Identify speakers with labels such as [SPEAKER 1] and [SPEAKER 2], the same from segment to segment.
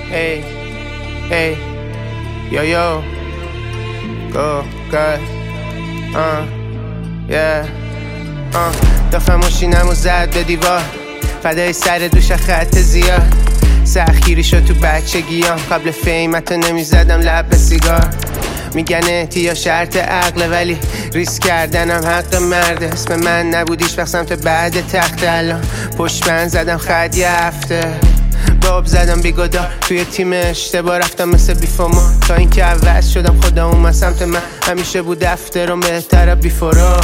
[SPEAKER 1] Hey, hey, yo, yo, go, God, yeah, دافم ماشینمو زد به دیوار، فدای سر دوش خط زیاد، سخیری شد تو بچگیام، قبل فیمتو نمیزدم لب به سیگار. میگن احتیا شرط عقله ولی ریسک کردنم حق مرده. اسم من نبودیش وقت سمت بعد تخت، الان پشت بند زدم خط یه هفته، باب زدم بیگدار توی تیم اشتباه رفتم مثل بیفاما، تا اینکه عوض شدم خدا اومد سمت من. همیشه بود افترام بهتره بیفورا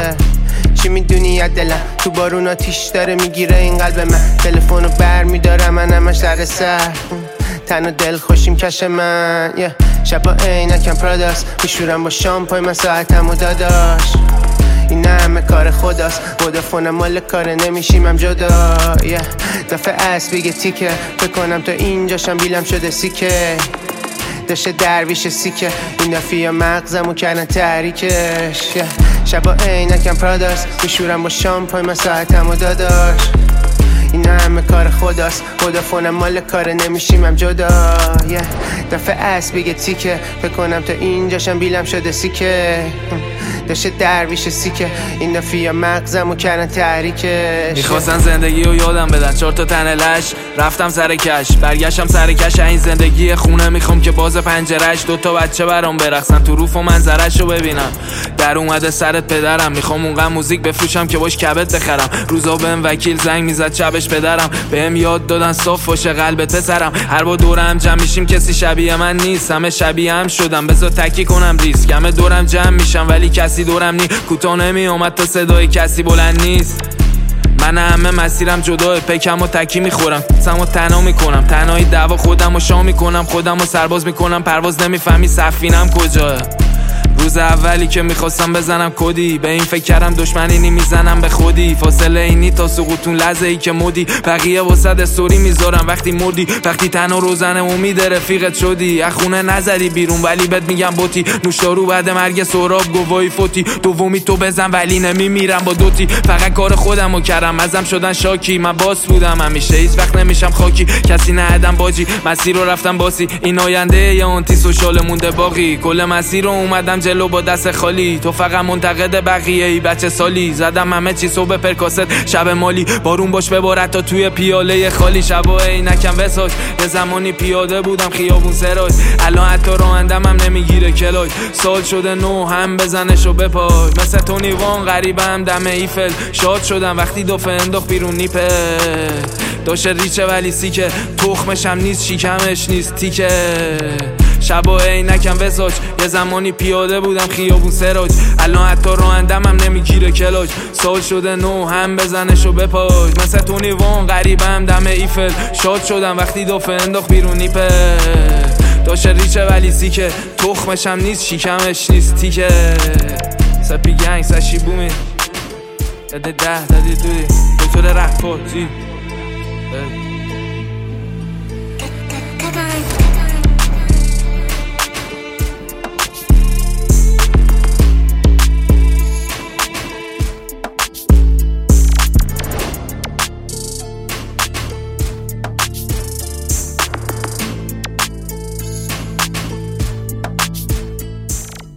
[SPEAKER 1] چی میدونی یا دلم تو بارون آتیش داره میگیره این قلب من. تلفنو بر میدارم من همش در سر، تن و دل خوشیم کش من شبا عینکم پراداست، میشورم با شامپای من ساعتم و داداش. این همه کار خداست، ودافونم مال کاره نمیشیم هم جدا. دفعه اسب بگه تیکه، فکر کنم تا اینجاشم بیلم شده سیکه. داشته درویش سیکه، این دفعه یا مغزمو کردن تحریکش. شبا عینکم پراداست، میشورم با شامپای من ساعتم و داداش. این همه کار خداست، ودافونم مال کاره نمیشیم هم جدا. دفعه اسب بگه تیکه، فکر کنم تا اینجاشم بیلم شده سیکه. داشته درویش سیکه، این دفعه یا مغزمو کردن تحریکش.
[SPEAKER 2] میخواستن زندگی رو یادم بدن، 4 تا تن لش رفتم سر کش، برگشتم سر کش. این زندگی خونه میخوام که باز پنجرش، 2 تا بچه برام برقصن تو روف و منظرش رو ببینم. در اومده سرت پدرم، میخوام اونقدر موزیک بفروشم که باش کبت بخرم. روزا بهم وکیل زنگ میزد شبش پدرم، بهم یاد دادن صاف باشه قلبت پسرم. هر با دورم جمع میشیم کسی شبیه من نیست، همه شبیه هم شدم بذار تکی کنم ریسک. همه دورم جمع میشم ولی کسی دورم نی، کوتاه نمی اومد تا صدای کسی بلند نیست. من همه مسیرم جداه، پکم و تکی میخورم، سمو تنها میکنم، تنهایی دعوا خودم و شام میکنم، خودم و سرباز میکنم، پرواز نمیفهمی سفینم کجاه. روز اولی که میخواستم بزنم کدی، به این فکر کردم دشمنی میزنم به خودی. فاصله اینی تا سقوطون لحظه ای که مودی، بقیه واسه استوری میذارم وقتی مردی. وقتی تنها روزنه امید رفیقت شدی، از خونه نزدی بیرون ولی بهت میگم بوتی. نوشدارو بعد مرگ سهراب گواهی فوتی، دومی تو بزن ولی نمیمیرم با دوتی. فقط کار خودمو کردم ازم شدن شاکی، من باس بودم همیشه هیچ وقت نمیشم خاکی. کسی ندادم باجی، مسیر رو رفتم باسی، این آینده یه آنتی سوشال مونده باقی. کل مسیر رو اومدم جلو با دست خالی، تو فقط منتقد بقیه ای بچه سالی. زدم همه چی صبح پرکاست شب مالی، بارون باش ببارد تا توی پیاله خالی. شبا عینکم بساج، یه زمانی پیاده بودم خیابون سراج، الان حتی رانندم هم نمیگیره کلاج. سال شده نو هم بزنش و بپاش، مثل تونی وان غریبم دم ایفل. شاد شدم وقتی دفعه انداخت بیرون نیپه، داشته ریچه ولی سیکه، تخمش هم نیست شیکمش نیست تیکه. شبا عینکم وساج، یه زمانی پیاده بودم خیابون سراج، الان حتی رانندم هم نمیگیره کلاج. سال شده نو هم بزنش و بپاش، مثل تونی وان غریبم دم ایفل. شاد شدم وقتی دفعه انداخت بیرون نیپه، داشته ریچه ولی سیکه، تخمش هم نیست شیکمش نیست تیکه. سپی گنگ سشی بومی داده 10 دادی دوی دکتر رفت